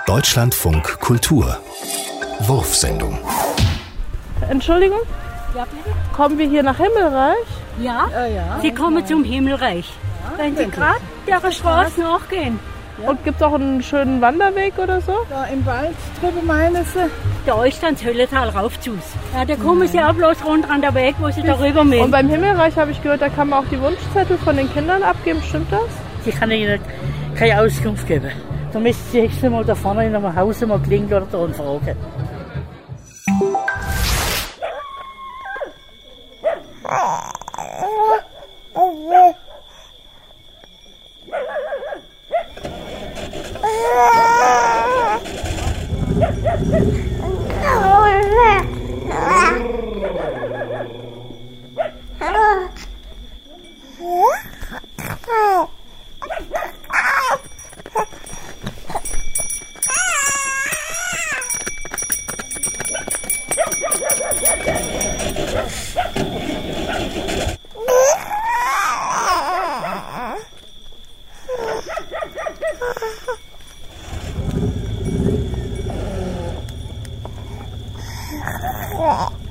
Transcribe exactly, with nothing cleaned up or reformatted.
Deutschlandfunk Kultur Wurfsendung. Entschuldigung? Ja, bitte? Kommen wir hier nach Himmelreich? Ja, Ja, ja. Sie kommen zum Himmelreich. Wenn Sie gerade der Straße nachgehen. Ja. Und gibt es auch einen schönen Wanderweg oder so? Da im Wald drüben meinen Sie? Da ist dann das Höllental rauf zu. Ja, da kommen Sie auch bloß runter an der Weg, wo Sie darüber Und müssen. beim Himmelreich habe ich gehört, da kann man auch die Wunschzettel von den Kindern abgeben. Stimmt das? Ich kann Ihnen keine Auskunft geben. Da müssen Sie nächstes Mal da vorne in einem Haus mal klingeln oder da fragen. Yeah.